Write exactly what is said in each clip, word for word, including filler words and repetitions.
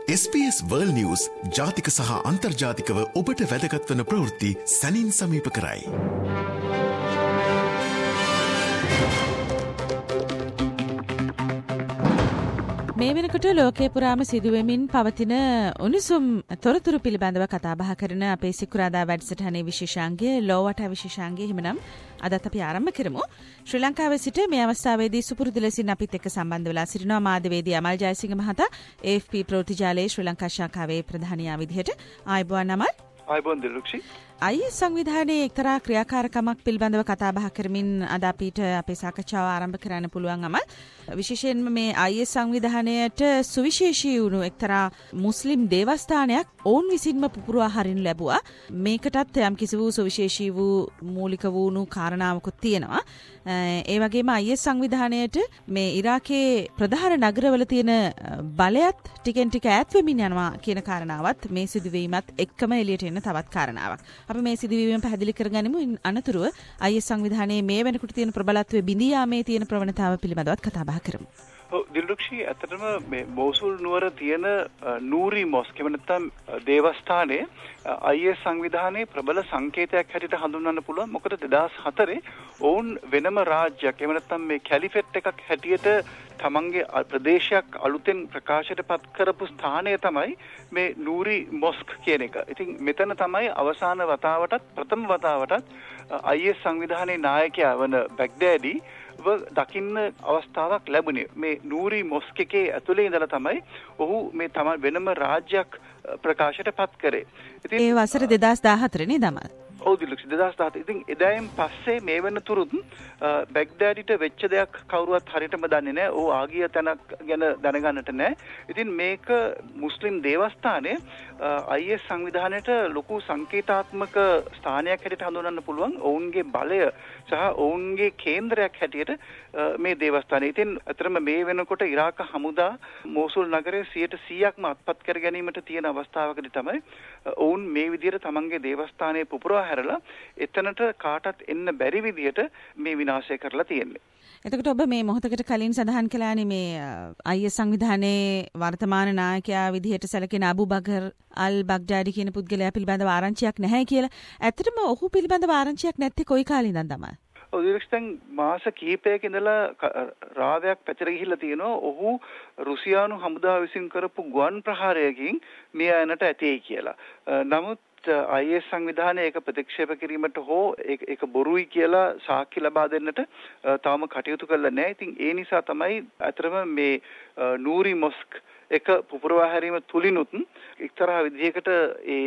S B S World News ජාතික සහ අන්තර්ජාතිකව ඔබට වැදගත් වන ප්‍රවෘත්ති සැනින් සමීප කරයි. මේ වෙනකොට ලෝකේ පුරාම සිදුවෙමින් පවතින උණුසුම් තොරතුරු පිළිබඳව කතා බහ කරන අපේ සිකුරාදා වැඩසටහනේ විශේෂාංගය ලෝවට විශේෂාංගය හිමනම් අදත් අපි ආරම්භ කරමු. ශ්‍රී ලංකාවේ සිට මේ අවස්ථාවේදී සුපුරුදු ලෙසින් අපිත් එක්ක සම්බන්ධ වෙලා සිටිනවා මාධ්‍යවේදී අමල් ජයසිංහ මහතා ඒ එෆ් පී ප්‍රවෘත්ති ජාලයේ ශ්‍රී ලංකා ශාඛාවේ ප්‍රධානියා විදිහට. ආයුබෝවන් අමල්. ආයුබෝවන් දිලුක්ෂි. අයි සංවිධානයේ එක්තරා ක්‍රියාකාරකමක් පිළිබඳව කතා බහ කරමින් අද අපිට අපේ සාකච්ඡාව ආරම්භ කරන්න පුළුවන් අමල්. විශේෂයෙන්ම මේ අයි එස් සංවිධානයට සුවිශේෂී වුණු එක්තරා මුස්ලිම් දේවස්ථානයක් ඔවුන් විසින්ම පුපුරවා හරිනු ලැබුවා. මේකටත් යම් කිසි වූ සුවිශේෂී වූ මූලික වුණු කාරණාවකුත් තියෙනවා. ඒ වගේම අයි එස් සංවිධානයට මේ ඉරාකයේ ප්‍රධාන නගරවල තියෙන බලයත් ටිකෙන් ටික ඈත් වෙමින් යනවා කියන කාරණාවත් මේ සිදුවීමත් එක්කම එළියට එන තවත් කාරණාවක්. අපි මේ සිදුවීම පැහැදිලි කරගනිමු. අනතුරුව අයි එස් සංවිධානයේ මේ වෙනකොට තියෙන ප්‍රබලත්වයේ බිඳී යාමේ තියෙන ප්‍රවණතාව පිළිබඳවත් කතා බහ කරමු. ඔව් දිලුක්ෂි, ඇත්තටම මේ මෝසුල් නුවර තියෙන නූරි මොස්ක් එව නැත්නම් දේවස්ථානයේ අයි එස් සංවිධානයේ ප්‍රබල සංකේතයක් හැටියට හඳුන්වන්න පුළුවන්. මොකද දෙදාස් හතරේ ඔවුන් වෙනම රාජ්‍යයක් එව නැත්නම් මේ කැලිෆෙට් එකක් හැටියට තමන්ගේ ප්‍රදේශයක් අලුතෙන් ප්‍රකාශයට පත් කරපු ස්ථානය තමයි මේ නූරි මොස්ක් කියන එක. ඉතින් මෙතන තමයි අවසාන වතාවටත් ප්‍රථම වතාවටත් අයි එස් සංවිධානයේ නායකයා වන බැග්දාඩි දකින්න අවස්ථාවක් ලැබුණේ. මේ නූරි මොස්ක් එකේ ඇතුලේ ඉඳලා තමයි ඔහු මේ තමයි වෙනම රාජ්‍යයක් ප්‍රකාශයට පත් කරේ. ඉතින් ඒ වසර දෙදාස් දාහතර නේ දමල්. ඔව් දිලුක්ෂි, දෙදාස් දාහතර. ඉතින් එදායින් පස්සේ මේ වෙනතුරුත් බැග්දාඩිට වෙච්ච දෙයක් කවුරුවත් හරියටම දන්නේ නැහැ. ਉਹ ආගිය තැනක් ගැන දැනගන්නට නැහැ. ඉතින් මේක මුස්ලිම් දේවස්ථානයේ අයි එස් සංවිධානයට ලොකු සංකේතාත්මක ස්ථානයක් හැටියට හඳුන්වන්න පුළුවන්. ඔවුන්ගේ බලය සහ ඔවුන්ගේ කේන්ද්‍රයක් හැටියට මේ දේවස්ථානය. ඉතින් අතරම මේ වෙනකොට ඉරාක හමුදා මෝසුල් නගරයේ සියයට සීයක්ම අත්පත් කර ගැනීමට තියෙන අවස්ථාවකදී තමයි ඔවුන් මේ විදිහට තමන්ගේ දේවස්ථානයේ පුපුරවා හැරලා එතනට කාටත් එන්න බැරි විදිහට මේ විනාශය කරලා තියෙන්නේ. එතකොට ඔබ මේ මොහොතකට කලින් සඳහන් කළානේ මේ අයි එස් සංවිධානයේ වර්තමාන නායකයා විදිහට සැලකෙන අබු බකර් අල් බග්දාඩි කියන පුද්ගලයා පිළිබඳව ආරංචියක් නැහැ කියලා. ඇත්තටම ඔහු පිළිබඳව ආරංචියක් නැත්තේ කොයි කාලේ ඉඳන්ද තමයි? ඔව් දිලක්ෂි, මාස කිහිපයක ඉඳලා රාවයක් පැතිර ගිහිල්ලා තියෙනවා. ඔහු රුසියානු හමුදාව විසින් කරපු ගුවන් ප්‍රහාරයකින් මිය යන්නට ඇතේ කියලා. නමුත් අයි එස් සංවිධානය ඒක ප්‍රතික්ෂේප කිරීමට හෝ ඒක බොරුයි කියලා සාක්ෂි ලබා දෙන්නට තාම කටයුතු කළා නැහැ. ඉතින් ඒ නිසා තමයි අතරම මේ නූරි මොස්ක් එක පුපුරවා හැරීම තුලිනුත් එක්තරා විදිහකට ඒ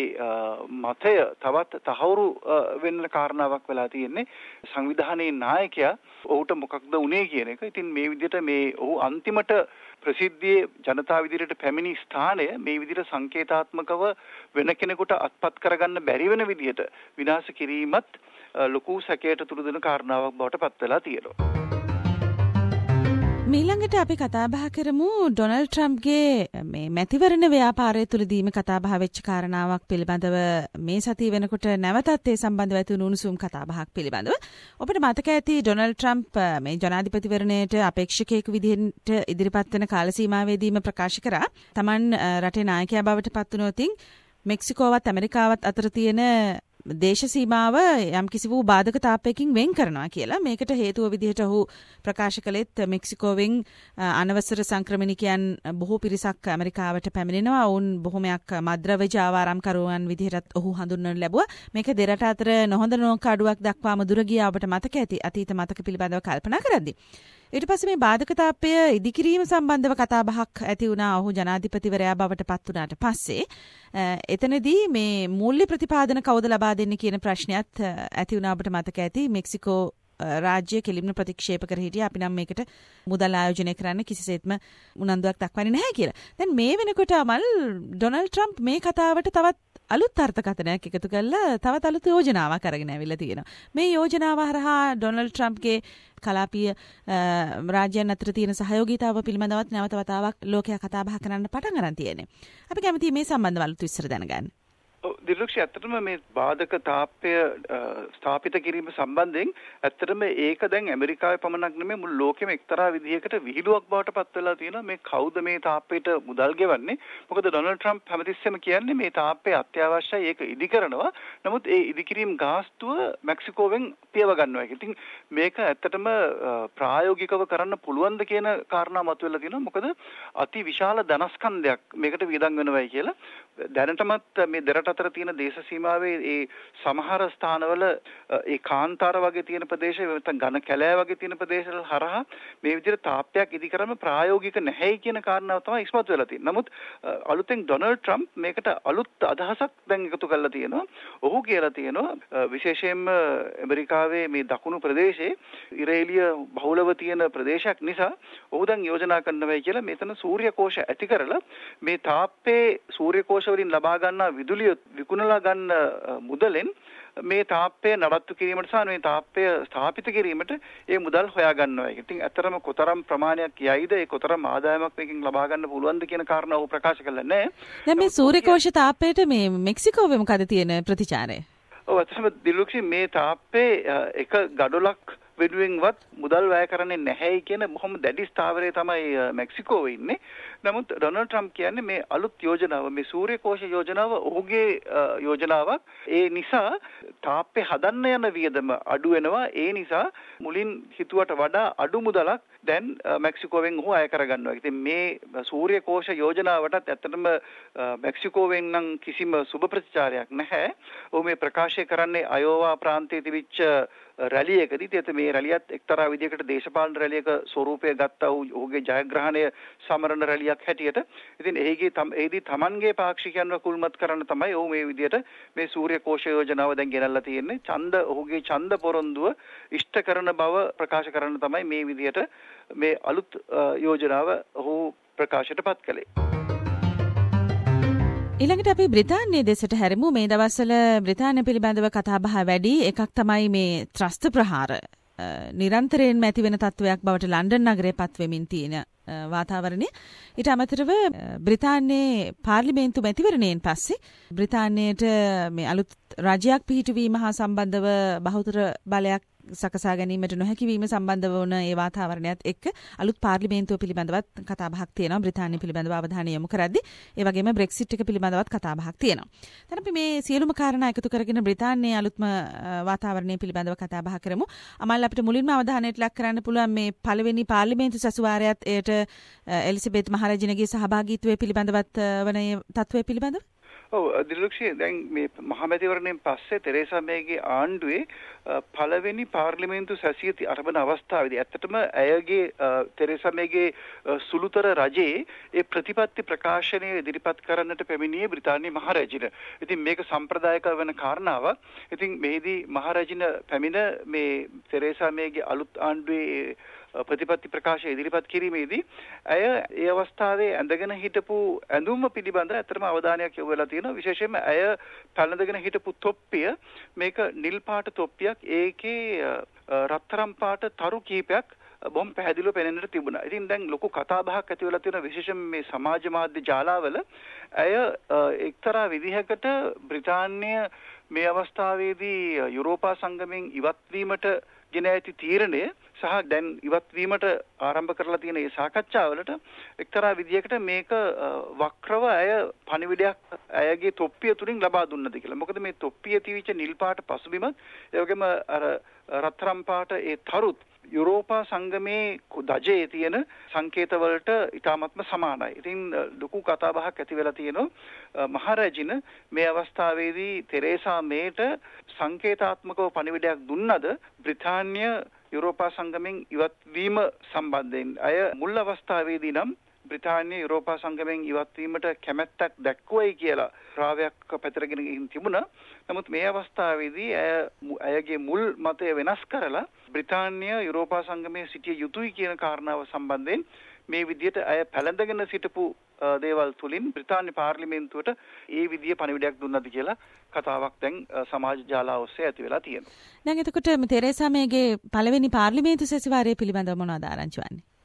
මතය තවත් තහවුරු වෙන්න කාරණාවක් වෙලා තියෙන්නේ. සංවිධානයේ නායකයා ඔහුට මොකක්ද උනේ කියන එක. ඉතින් මේ විදිහට මේ ඔහු අන්තිමට ප්‍රසිද්ධියේ ජනතාව විදිහට පැමිණි ස්ථානය මේ විදිහට සංකේතාත්මකව වෙන කෙනෙකුට අත්පත් කරගන්න බැරි වෙන විදිහට විනාශ කිරීමත් ලොකු සැකයට තුරු දෙන කාරණාවක් බවට පත් වෙලා තියෙනවා. මීළඟට අපි කතා බහ කරමු ඩොනල්ඩ් ට්‍රම්ප්ගේ මේ මැතිවරණ ව්‍යාපාරය තුළදීම කතා බහ වෙච්ච කාරණාවක් පිළිබඳව. මේ සතිය වෙනකොට නැවතත් ඒ සම්බන්ධව ඇති වුණු උණුසුම් කතා බහක් පිළිබඳව. ඔබට මතක ඇති ඩොනල්ඩ් ට්‍රම්ප් මේ ජනාධිපතිවරණයට අපේක්ෂකයෙකු විදිහට ඉදිරිපත් වෙන කාල සීමාවේදීම ප්‍රකාශ කරා තමන් රටේ නායකයා බවට පත් වුණොතින් මෙක්සිකෝවත් ඇමරිකාවත් අතර තියෙන දේශ සීමාව යම් කිසි වූ බාධක තාපයකින් වෙන් කරනවා කියලා. මේකට හේතුව විදිහට ඔහු ප්‍රකාශ කළෙත් මෙක්සිකෝවෙන් අනවසර සංක්‍රමණිකයන් බොහෝ පිරිසක් ඇමරිකාවට පැමිණෙනවා. ඔවුන් බොහොමයක් මද්‍රව්‍ය ජාවාරම්කරුවන් විදිහට ඔහු හඳුන්වනු ලැබුවා. මේක දෙරට අතර නොහොඳ නෝකාඩුවක් දක්වාම දුර ගියා. ඔබට මතක ඇති අතීත මතක පිළිබඳව කල්පනා කරද්දී. ඊට පස්සේ මේ බාධක තාපය ඉදිකිරීම සම්බන්ධව කතා බහක් ඇති වුණා. ඔහු ජනාධිපතිවරයා බවට පත් වුණාට පස්සේ එතනදී මේ මූල්‍ය ප්‍රතිපාදන කවුද ලබා දෙන්නේ කියන ප්‍රශ්නයත් ඇති වුණා. ඔබට මතක ඇති මෙක්සිකෝ රාජ්‍ය කෙලින්ම ප්‍රතික්ෂේප කර හිටියා. අපි නම් මේකට මුදල් ආයෝජනය කරන්න කිසිසේත්ම උනන්දුවක් දක්වන්නේ නැහැ කියලා. දැන් මේ වෙනකොට අමල් ඩොනල්ඩ් ට්‍රම්ප් මේ කතාවට තවත් අලුත් අර්ථකථනයක් එකතු කරලා තවත් අලුත් යෝජනාවක් අරගෙන ඇවිල්ලා තියෙනවා. මේ යෝජනාව හරහා ඩොනල්ඩ් ට්‍රම්ප්ගේ කලාපීය රාජ්‍යයන් අතර තියෙන සහයෝගීතාව පිළිබඳවත් නැවත වතාවක් ලෝකයා කතා බහ කරන්න පටන් ගන්න තියෙන්නේ. අපි කැමතියි මේ සම්බන්ධව අලුත් විස්තර දැනගන්න. දිලුක්ෂ ඇත්තටම මේ බාධක තාප්පය ස්ථාපිත කිරීම සම්බන්ධයෙන් ඇත්තටම ඒක දැන් ඇමරිකාවේ පමණක් නෙමෙයි මුළු ලෝකෙම එක්තරා විදිහකට විහිළුවක් බවට පත් වෙලා තියෙනවා. මේ කවුද මේ තාප්පයට මුදල් ගෙවන්නේ? මොකද ඩොනල්ඩ් ට්‍රම්ප් හැමතිස්සෙම කියන්නේ මේ තාප්පය අත්‍යවශ්‍යයි, ඒක ඉදි කරනවා. නමුත් ඒ ඉදි කිරීම ගාස්තුව මෙක්සිකෝවෙන් පියව ගන්නවා. ඉතින් මේක ඇත්තටම ප්‍රායෝගිකව කරන්න පුළුවන්ද කියන කාරණා මතුවෙලා තියෙනවා. මොකද අති විශාල ධනස්කන්ධයක් මේකට වියදම් වෙනවයි කියලා. දැනටමත් මේ දෙරට අතර තියෙන දේශ සීමාවේ ඒ සමහර ස්ථානවල ඒ කාන්තාර වගේ තියෙන ප්‍රදේශ නැත්නම් ඝන කැලෑ වගේ තියෙන ප්‍රදේශවල හරහා මේ විදිහට තාප්පයක් ඉදි කරම ප්‍රායෝගික නැහැයි කියන කාරණාව තමයි ඉස්මතු වෙලා තියෙන්නේ. නමුත් අලුතෙන් ඩොනල්ඩ් ට්‍රම්ප් මේකට අලුත් අදහසක් දැන් එකතු කරලා තියෙනවා. ඔහු කියලා තියෙනවා විශේෂයෙන්ම ඇමරිකාවේ මේ දකුණු ප්‍රදේශයේ ඉරේලිය බහුලව තියෙන ප්‍රදේශයක් නිසා ඔහු දැන් යෝජනා කරනවා කියලා මෙතන සූර්ය කෝෂ ඇති කරලා මේ තාප්පේ සූර්ය කෝෂ වලින් ලබා ගන්නා විදුලිය විකුණලා ගන්න මුදලෙන් මේ තාප්පය නඩත්තු කිරීමට සහ මේ තාප්පය ස්ථාපිත කිරීමට ඒ මුදල් හොයා ගන්නවා. ඉතින් ඇත්තරම කොතරම් ප්‍රමාණයක් යයිද ඒ කොතරම් ආදායමක් මේකෙන් ලබා ගන්න පුළුවන්ද කියන කාරණාව ඔහු ප්‍රකාශ කළා නැහැ. දැන් මේ සූර්යකෝෂ තාප්පයට මේ මෙක්සිකෝවේ මොකද තියෙන ප්‍රතිචාරය? ඔව් ඇත්තටම දිලුක්ෂි මේ තාප්පේ එක ගඩොලක් වෙනුවෙන්වත් මුදල් වැය කරන්නේ නැහැයි කියන බොහොම දැඩි ස්ථාවරයේ තමයි මෙක්සිකෝවේ ඉන්නේ. නමුත් ඩොනල්ඩ් ට්‍රම්ප් කියන්නේ මේ අලුත් යෝජනාව මේ සූර්ය කෝෂ යෝජනාව ඔහුගේ යෝජනාවක්. ඒ නිසා තාප්පේ හදන්න යන වියදම අඩු වෙනවා. ඒ නිසා මුලින් හිතුවට වඩා අඩු මුදලක් දැන් මෙක්සිකෝවෙන් ඔහු අය කරගන්නවා. ඉතින් මේ සූර්ය කෝෂ යෝජනාවටත් ඇත්තටම මෙක්සිකෝවෙන් නම් කිසිම සුබ ප්‍රතිචාරයක් නැහැ. ඔහු මේ ප්‍රකාශය කරන්නේ අයෝවා ප්‍රාන්තයේ තිබිච්ච රැලියකදී. ඒත් මේ රැලියත් එක්තරා විදිහකට දේශපාලන රැලියක ස්වරූපය ගත්තා වූ ඔහුගේ ජයග්‍රහණය සමරන රැලියක් හැටියට. ඉතින් එහිගේ එහිදී තමන්ගේ පාක්ෂිකයන්ව කුල්මත් කරන්න තමයි ඔහු මේ විදිහට මේ සූර්ය කෝෂ යෝජනාව දැන් ගෙනල්ලා තියෙන්නේ. ඡන්ද ඔහුගේ ඡන්ද පොරොන්දුව ඉෂ්ට කරන බව ප්‍රකාශ කරන්න තමයි මේ විදිහට මේ අලුත් යෝජනාව ඔහු ප්‍රකාශයට පත් කළේ. ඊළඟට අපි බ්‍රිතාන්‍යයේ දෙසට හැරෙමු. මේ දවස්වල බ්‍රිතාන්‍ය පිළිබඳව කතා බහ වැඩි. එකක් තමයි මේ ත්‍රස්ත ප්‍රහාර නිරන්තරයෙන්ම ඇති වෙන තත්වයක් බවට ලන්ඩන් නගරයේ පත් වෙමින් තියෙන වාතාවරණය. ඊට අමතරව බ්‍රිතාන්‍යයේ පාර්ලිමේන්තු මැතිවරණයෙන් පස්සේ බ්‍රිතාන්‍යයට මේ අලුත් රජයක් පිහිටුවීම හා සම්බන්ධව බහුතර බලයක් සකසා ගැනීමට නොහැකි වීම සම්බන්ධව වුණ ඒ වාතාවරණයත් එක්ක අලුත් පාර්ලිමේන්තුව පිළිබඳවත් කතා බහක් තියෙනවා. බ්‍රිතාන්‍ය පිළිබඳව අවධානය යොමු කරද්දී ඒ වගේම බ්‍රෙක්සිට් එක පිළිබඳවත් කතා බහක් තියෙනවා. දැන් අපි මේ සියලුම කාරණා එකතු කරගෙන බ්‍රිතාන්‍යයේ අලුත්ම වාතාවරණය පිළිබඳව කතා බහ කරමු. අමල් අපිට මුලින්ම අවධානයට ලක් කරන්න පුළුවන් මේ පළවෙනි පාර්ලිමේන්තු සැසිවාරයත් එයට එලිසබෙත් මහරජිනගේ සහභාගීත්වය පිළිබඳවත් වන තත්ත්වය පිළිබඳව. ඔව් දිලුක්ෂි දැන් මේ මහමැතිවරණයෙන් පස්සේ තෙරේසා මේගේ ආණ්ඩුවේ පළවෙනි පාර්ලිමේන්තු සැසිය අරබන අවස්ථාවේදී ඇත්තටම ඇයගේ තෙරේසා මේගේ සුළුතර රජයේ ඒ ප්‍රතිපත්ති ප්‍රකාශනය ඉදිරිපත් කරන්නට පැමිණියේ බ්‍රිතාන්‍ය මහරජින. ඉතින් මේක සම්ප්‍රදායික වෙන කාරණාවක්. ඉතින් මේදී මහරජින පැමිණ මේ තෙරේසා මේගේ අලුත් ආණ්ඩුවේ ප්‍රතිපත්ති ප්‍රකාශය ඉදිරිපත් කිරීමේදී ඇය ඒ අවස්ථාවේ ඇඳගෙන හිටපු ඇඳුම පිළිබඳ ඇත්තටම අවධානයක් යොමු වෙලා තියෙනවා. විශේෂයෙන්ම ඇය පැළඳගෙන හිටපු තොප්පිය මේක නිල් පාට තොප්පියක්. ඒකේ රත්තරන් පාට තරු කීපයක් බොම් පැහැදිලිව පෙනෙන්නට තිබුණා. ඉතින් දැන් ලොකු කතා බහක් ඇති වෙලා තියෙන විශේෂයෙන් මේ සමාජ මාධ්‍ය ජාලාවල ඇය එක්තරා විදිහකට බ්‍රිතාන්‍ය මේ අවස්ථාවේදී යුරෝපා සංගමයෙන් ඉවත් වීමට ගෙන ඇති තීරණය සහ දැන් ඉවත් වීමට ආරම්භ කරලා තියෙන මේ සාකච්ඡාවලට එක්තරා විදියකට මේක වක්‍රව අය පණිවිඩයක් අයගේ තොප්පිය තුලින් ලබා දුන්නද කියලා. මොකද මේ තොප්පිය තිවිච්ච නිල් පාට පසුබිමත් ඒ වගේම අර රත්තරන් පාට ඒ තරුත් යුරෝපා සංගමේ දජයේ තියෙන සංකේතවලට ඉතාමත්ම සමානයි. ඉතින් ලොකු කතා බහක් ඇති වෙලා තියෙනවා. මහරජින මේ අවස්ථාවේදී තෙරේසා මේට සංකේතාත්මකව පණිවිඩයක් දුන්නද බ්‍රිතාන්‍ය යුරෝපා සංගමෙන් ඉවත් වීම සම්බන්ධයෙන්. අය මුල් අවස්ථාවේදී නම් බ්‍රිතාන්‍ය යුරෝපා සංගමෙන් ඉවත් වීමට කැමැත්තක් දැක්වුවයි කියලා රාවයක් පැතිරගෙන ගින් තිබුණා. නමුත් මේ අවස්ථාවේදී අය අයගේ මුල් මතය වෙනස් කරලා බ්‍රිතාන්‍ය යුරෝපා සංගමයේ සිටිය යුතුයි කියන කාරණාව සම්බන්ධයෙන් මේ විදිහට අය පැලඳගෙන සිටපු දේවල් තුලින් බ්‍රිතාන්‍ය පාර්ලිමේන්තුවට ඒ විදිය පණිවිඩයක් දුන්නද කියලා කතාවක් දැන් සමාජ ජාලා ඔස්සේ ඇති වෙලා තියෙනවා. දැන් එතකොට තෙරේසා මේගේ පළවෙනි පාර්ලිමේන්තු සැසිවාරය පිළිබඳව මොනවද ආරංචි වන්නේ?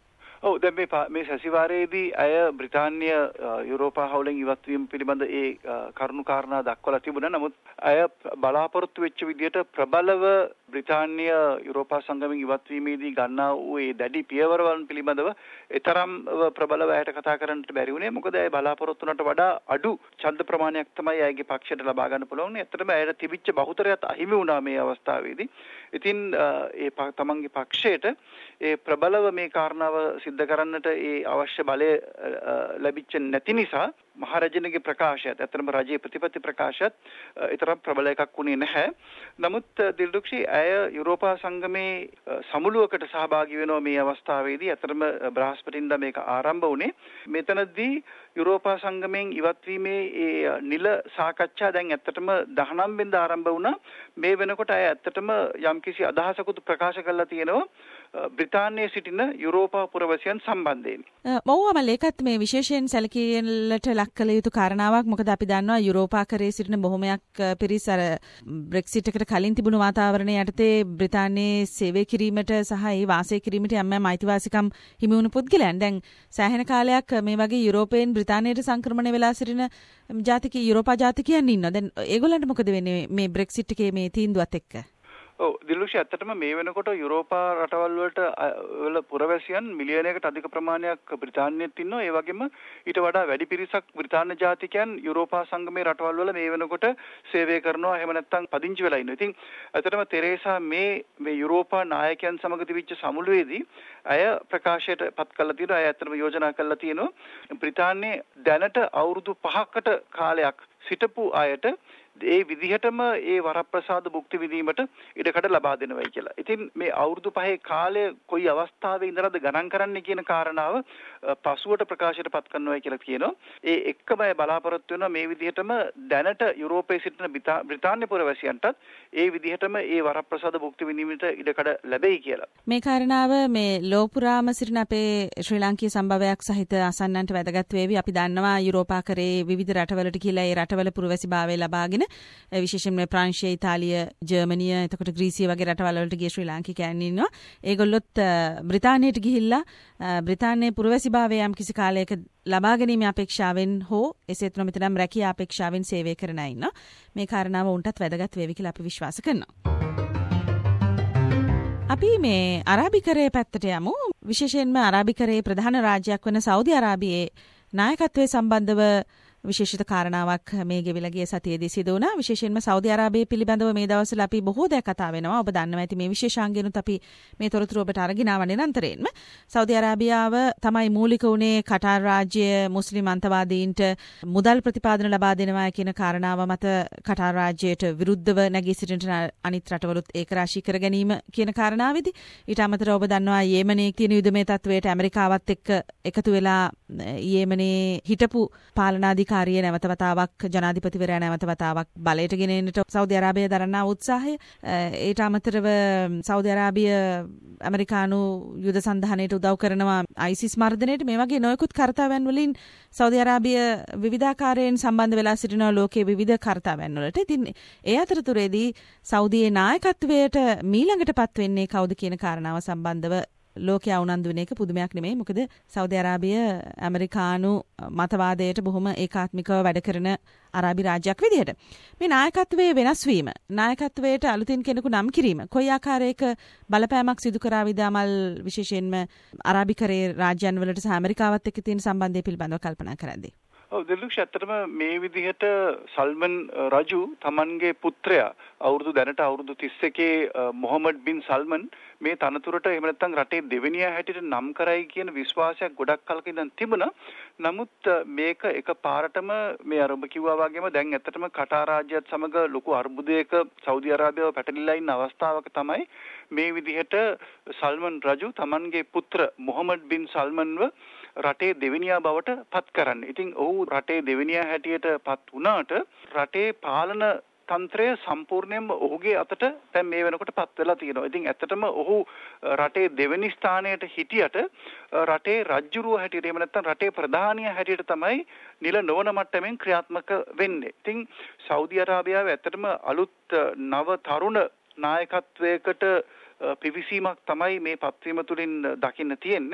ඔව් දැන් මේ මේ සැසිවාරයේදී අය බ්‍රිතාන්‍ය යුරෝපා හවුලෙන් ඉවත් වීම පිළිබඳ ඒ කරුණු කාරණා දක්වලා තිබුණා. නමුත් අය බලාපොරොත්තු වෙච්ච විදිහට ප්‍රබලව බ්‍රිතාන්‍ය යුරෝපා සංගමයෙන් ඉවත් වීමේදී ගන්නා වූ ඒ දැඩි පියවරවන් පිළිබඳව ඊතරම් ප්‍රබලව අයට කතා කරන්නට බැරි වුණේ. මොකද අය බලාපොරොත්තු වුණාට වඩා අඩු ඡන්ද ප්‍රමාණයක් තමයි අයගේ පක්ෂයට ලබා ගන්න පුළුවන්. ඇත්තටම අයට තිබිච්ච බහුතරයත් අහිමි වුණා මේ අවස්ථාවේදී. ඉතින් ඒ තමන්ගේ පක්ෂයට ඒ ප්‍රබලව මේ කාරණාව සිද්ධ කරන්නට ඒ අවශ්‍ය බලය ලැබිච්ච නැති නිසා මහරජනගේ ප්‍රකාශයත් ඇත්තටම රජයේ ප්‍රතිපත්ති ප්‍රකාශයත් ඊතරම් ප්‍රබල එකක් වුණේ නැහැ. නමුත් දිල්දුක්ෂි අය යුරෝපා සංගමේ සමුළුවකට සහභාගී වෙනවා මේ අවස්ථාවේදී. ඇත්තටම බ්‍රහස්පතින්දා මේක ආරම්භ වුණේ. මෙතනදී යුරෝපා සංගමයෙන් ඉවත් වීමේ ඒ නිල සාකච්ඡා දැන් ඇත්තටම දහනවය වෙනිදා ආරම්භ වුණා. මේ වෙනකොට අය ඇත්තටම යම්කිසි අදහසකුත් ප්‍රකාශ කරලා තියෙනවා බ්‍රිතාන්‍යයේ සිටින යුරෝපා පුරවැසියන් සම්බන්ධයෙන්. මව්වම ඒකත් මේ විශේෂයෙන් සැලකියලට ලක් කළ යුතු කාරණාවක්. මොකද අපි දන්නවා යුරෝපා කරේ සිටින බොහොමයක් පිරිස් අර බ්‍රෙක්සිට් එකට කලින් තිබුණු වාතාවරණය යටතේ බ්‍රිතාන්‍යයේ සේවය කිරීමට සහ ඒ වාසය කිරීමට යම් යම් අයිතිවාසිකම් හිමි වුණු පුද්ගලයන් දැන් සෑහෙන කාලයක් මේ වගේ යුරෝපයෙන් බ්‍රිතාන්‍යයට සංක්‍රමණය වෙලා සිටින ජාතික යුරෝපා ජාතිකයන් ඉන්නවා. දැන් ඒගොල්ලන්ට මොකද වෙන්නේ මේ බ්‍රෙක්සිට් එකේ මේ තීන්දුවත් එක්ක? ඔව් දිලුෂි ඇත්තටම මේ වෙනකොට යුරෝපා රටවල් වලට වල පුරවැසියන් මිලියනයකට අධික ප්‍රමාණයක් බ්‍රිතාන්‍යයේත් ඉන්නවා. ඒ වගේම ඊට වඩා වැඩි පිරිසක් බ්‍රිතාන්‍ය ජාතිකයන් යුරෝපා සංගමේ රටවල් වල මේ වෙනකොට සේවය කරනවා. එහෙම නැත්නම් පදිංචි වෙලා ඉන්නවා. ඉතින් ඇත්තටම තෙරේසා මේ මේ යුරෝපා නායකයන් සමග තිබිච්ච සමුළුවේදී අය ප්‍රකාශයට පත් කළා තියෙනවා. අය ඇත්තටම යෝජනා කළා තියෙනවා බ්‍රිතාන්‍යයේ දැනට අවුරුදු පහකට කාලයක් සිටපු අයට ඒ විදිහටම ඒ වරප්‍රසාද භුක්ති විඳීමට ඉඩකඩ ලබා දෙනවයි කියලා. ඉතින් මේ අවුරුදු පහේ කාලය කොයි අවස්ථාවේ ඉඳලාද ගණන් කරන්නේ කියන කාරණාව පසුවට ප්‍රකාශයට පත් කරනවායි කියලා කියනවා. ඒ එක්කම බලාපොරොත්තු වෙනවා මේ විදිහටම දැනට යුරෝපයේ සිටින බ්‍රිතාන්‍ය පුරවැසියන්ටත් ඒ විදිහටම ඒ වරප්‍රසාද භුක්ති විඳීමට ඉඩකඩ ලැබෙයි කියලා. මේ කාරණාව මේ ලෝපුරාම සිටින අපේ ශ්‍රී ලාංකීය සම්භවයක් සහිත අසන්නන්ට වැදගත් වේවි. අපි දන්නවා යුරෝපා කරේ විවිධ රටවලට කියලා ඒ රටවල පුරවැසිභාවය ලබාගෙන විශේෂයෙන්ම ප්‍රංශය, ඉතාලිය, ජර්මනිය, එතකොට ග්‍රීසිය වගේ රටවල් වලට ගිය ශ්‍රී ලාංකිකයන් ඉන්නවා. ඒගොල්ලොත් බ්‍රිතාන්‍යයට ගිහිල්ලා බ්‍රිතාන්‍යයේ පුරවැසිභාවය යම් කිසි කාලයක ලබා ගැනීමේ අපේක්ෂාවෙන් හෝ එසේත් නොමැතිනම් රැකියා අපේක්ෂාවෙන් සේවය කරන අය ඉන්නවා. මේ කාරණාව උන්ටත් වැදගත් වේවි කියලා අපි විශ්වාස කරනවා. අපි මේ අරාබිකරයේ පැත්තට යමු. විශේෂයෙන්ම අරාබිකරයේ ප්‍රධාන රාජ්‍යයක් වන සෞදි අරාබියේ නායකත්වයේ සම්බන්ධව විශේෂිත කාරණාවක් මේ ගෙවිලා ගිය සතියේදී සිදු වුණා. විශේෂයෙන්ම සෞදි අරාබිය පිළිබඳව මේ දවස්වල අපි බොහෝ දේ කතා වෙනවා. ඔබ දන්නවා ඇති මේ විශේෂාංගයනුත් අපි මේ තොරතුරු ඔබට අරගෙන ආවනේ නිරන්තරයෙන්ම. සෞදි අරාබියාව තමයි මූලික වුණේ කටාර් රාජ්‍ය මුස්ලිම් අන්තවාදීන්ට මුදල් ප්‍රතිපාදන ලබා දෙනවා කියන කාරණාව මත කටාර් රාජ්‍යයට විරුද්ධව නැගී සිටින අනිත් රටවලුත් ඒකරාශී කර ගැනීම කියන කාරණාවේදී ඊට අමතරව ඔබ දන්නවා යේමනයේ තියෙන යුදමය තත්වයට ඇමරිකාවත් එක්ක එකතු වෙලා යේමනයේ හිටපු පාලනාධිකාරිය කාර්ය නැවත වතාවක් ජනාධිපතිවරයා නැවත වතාවක් බලයට ගෙන එන්නට සෞදි අරාබිය දරනා උත්සාහය ඊට අමතරව සෞදි අරාබිය ඇමරිකානු යුද සන්ධානයට උදව් කරනවා අයිසිස් මර්ධනයට මේ වගේ නොයෙකුත් කර්තව්‍යයන් වලින් සෞදි අරාබිය විවිධාකාරයෙන් සම්බන්ධ වෙලා සිටිනවා ලෝකයේ විවිධ කර්තව්‍යයන් වලට. ඉතින් ඒ අතරතුරේදී සෞදියේ නායකත්වයට මීළඟටපත් වෙන්නේ කවුද කියන කාරණාව සම්බන්ධව ලෝකයා උනන්දු වෙන එක පුදුමයක් නෙමෙයි. මොකද සෞදි අරාබිය ඇමරිකානු මතවාදයට බොහොම ඒකාත්මිකව වැඩ කරන අරාබි රාජ්‍යයක් විදිහට. මේ නායකත්වයේ වෙනස් වීම, නායකත්වයට අලුතින් කෙනෙකු නම් කිරීම කොයි ආකාරයක බලපෑමක් සිදු කරාවිද අමල් විශේෂයෙන්ම අරාබි කරේ රාජ්‍යයන් වලට සහ ඇමරිකාවත් එක්ක තියෙන සම්බන්ධය පිළිබඳව කල්පනා කරද්දී? ඔව් දිලුක්ෂ ඇත්තටම මේ විදිහට සල්මන් රජු තමන්ගේ පුත්‍රයා අවුරුදු දැනට අවුරුදු තිස් එකේ මොහමඩ් බින් සල්මන් මේ තනතුරට එහෙම නැත්නම් රටේ දෙවෙනියා හැටියට නම් කරයි කියන විශ්වාසයක් ගොඩක් කලක ඉඳන් තිබුණා. නමුත් මේක එකපාරටම මේ අරඹ කිව්වා වගේම දැන් ඇත්තටම කටාර් රාජ්‍යයත් සමග ලොකු අර්බුදයක සෞදි අරාබියව පැටලිලා ඉන්න අවස්ථාවක තමයි මේ විදිහට සල්මන් රජු තමන්ගේ පුත්‍ර මොහමඩ් බින් සල්මන්ව රටේ දෙවෙනියා බවට පත් කරන්නේ. ඉතින් ඔහු රටේ දෙවෙනියා හැටියට පත් වුණාට රටේ පාලන තන්ත්‍රය සම්පූර්ණයෙන්ම ඔහුගේ අතට දැන් මේ වෙනකොට පත් වෙලා තියෙනවා. ඉතින් ඇත්තටම ඔහු රටේ දෙවෙනි ස්ථානයට හිටියට රටේ රජ්ජුරුව හැටියට එහෙම නැත්නම් රටේ ප්‍රධානියා හැටියට තමයි නිල නොවන මට්ටමින් ක්‍රියාත්මක වෙන්නේ. ඉතින් සෞදි අරාබියාව ඇත්තටම අලුත් නව තරුණ නායකත්වයකට පිවිසීමක් තමයි මේ පත්වීම තුළින් දකින්න තියෙන්නේ.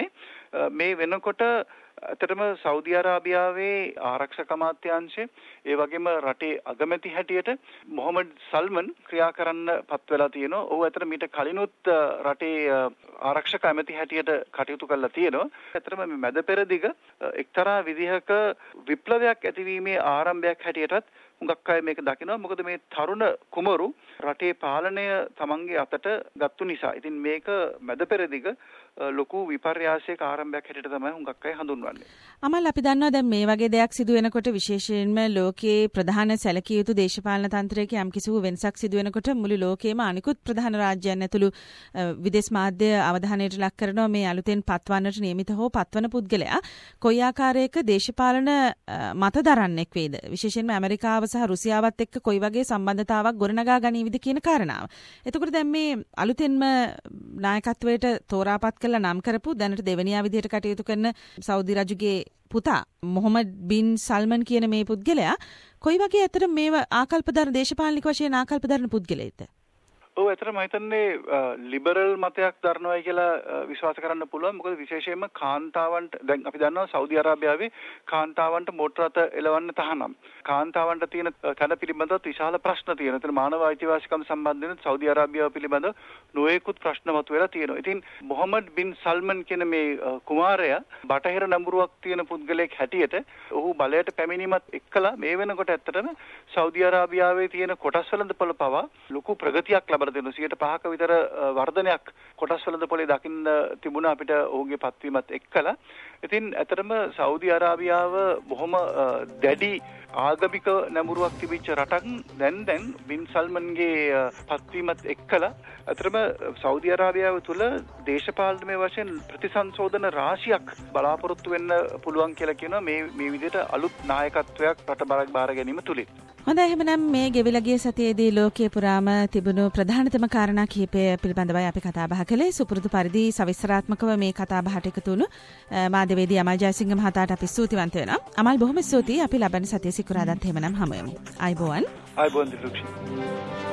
මේ වෙනකොට ඇත්තටම සෞදි අරාබියාවේ ආරක්ෂක අමාත්‍යාංශය ඒ වගේම රටේ අගමැති හැටියට මොහමඩ් සල්මන් ක්‍රියා කරන්න පත් වෙලා තියෙනවා. ඔහු ඇත්තට මීට කලිනුත් රටේ ආරක්ෂක ඇමති හැටියට කටයුතු කරලා තියෙනවා. ඇත්තටම මේ මැද පෙරදිග එක්තරා විදිහක විප්ලවයක් ඇතිවීමේ ආරම්භයක් හැටියටත් හුඟක් අය මේක දකිනවා. මොකද මේ තරුණ කුමරු රටේ පාලනය තමන්ගේ අතට ගත්තු නිසා. ඉතින් මේක මැද පෙරදිග ලොකු විපර්යාසයක ආරම්භයක් හැටියට තමයි හුඟක් අය හඳුන්වන්නේ. අමල් අපි දන්නවා දැන් මේ වගේ දෙයක් සිදු වෙනකොට විශේෂයෙන්ම ලෝකයේ ප්‍රධාන සැලකිය යුතු දේශපාලන තන්ත්‍රයක යම් කිසි වෙනසක් සිදු වෙනකොට මුළු ලෝකයේම අනිකුත් ප්‍රධාන රාජ්‍යයන් ඇතුළු විදේශ මාධ්‍ය අවධානයට ලක් කරනවා මේ අලුතෙන් පත්වන්නට නියමිත හෝ පත්වන පුද්ගලයා කොයි ආකාරයක දේශපාලන මත දරන්නෙක් වේද? විශේෂයෙන්ම ඇමරිකාව සහ රුසියාවත් එක්ක කොයි වගේ සම්බන්ධතාවක් ගොඩනගා ගනීවිද කියන කාරණාව. එතකොට දැන් මේ අලුතෙන්ම නායකත්වයට තෝරාපත් කරලා නම් කරපු දැනට දෙවනියා විදිහට කටයුතු කරන සෞදි රජුගේ පුතා මොහමඩ් බින් සල්මන් කියන මේ පුද්ගලයා කොයි වගේ අතර මේව ආකල්පදරන දේශපාලනික වශයෙන් ආකල්පදරන පුද්ගලයෙක්ද? ඔව් ඇත්තටම මම හිතන්නේ ලිබරල් මතයක් දරනවායි කියලා විශ්වාස කරන්න පුළුවන්. මොකද විශේෂයෙන්ම කාන්තාවන්ට දැන් අපි දන්නවා සෞදි අරාබියාවේ කාන්තාවන්ට මෝටර රථ එලවන්න තහනම්. කාන්තාවන්ට තියෙන තන පිළිබඳව විශාල ප්‍රශ්න තියෙනවා. එතන මානව අයිතිවාසිකම් සම්බන්ධයෙන් සෞදි අරාබියාව පිළිබඳව නොයෙකුත් ප්‍රශ්න මතුවලා තියෙනවා. ඉතින් මොහමඩ් බින් සල්මන් කියන මේ කුමාරයා බටහිර නඹුරුවක් තියෙන පුද්ගලයෙක් හැටියට ඔහු බලයට පැමිණීමත් එක්කලා මේ වෙනකොට ඇත්තටම සෞදි අරාබියාවේ තියෙන කොටස් වෙළඳපොළ පවා ලොකු ප්‍රගතියක් ලබා දෙනවා. සියයට පහක විතර වර්ධනයක් කොටස් වෙළඳපොලේ දකින්න තිබුණා අපිට ඔහුගේ පත්වීමත් එක්කලා. ඉතින් ඇත්තටම සෞදි අරාබියාව බොහොම දැඩි ආගමික නැඹුරුවක් තිබිච්ච රටක් දැන් දැන් බින් සල්මන්ගේ පත්වීමත් එක්කලා ඇත්තටම සෞදි අරාබියාව තුළ දේශපාලනමය වශයෙන් ප්‍රතිසංශෝධන රාශියක් බලාපොරොත්තු වෙන්න පුළුවන් කියලා කියනවා මේ මේ විදිහට අලුත් නායකත්වයක් රට බාර ගැනීම තුලින්. හොඳයි එහෙනම් මේ ගෙවිලා ගිය සතියේදී ලෝකයේ පුරාම තිබුණු ප්‍රධානතම කාරණා කිහිපය පිළිබඳවයි අපි කතා බහ කළේ. සුපුරුදු පරිදි සවිස්තරාත්මකව මේ කතා බහට එකතු වුණු මාධ්‍යවේදී අමල් ජයසිංහ මහතාට අපි ස්තුතිවන්ත වෙනවා. අමල් බොහොම ස්තුතියි. අපි ලබන සතියේ සිකුරාදාත් එහෙමනම් හමු වෙමු. ආයිබෝවන්. ආයිබෝවන් දිලුක්ෂි.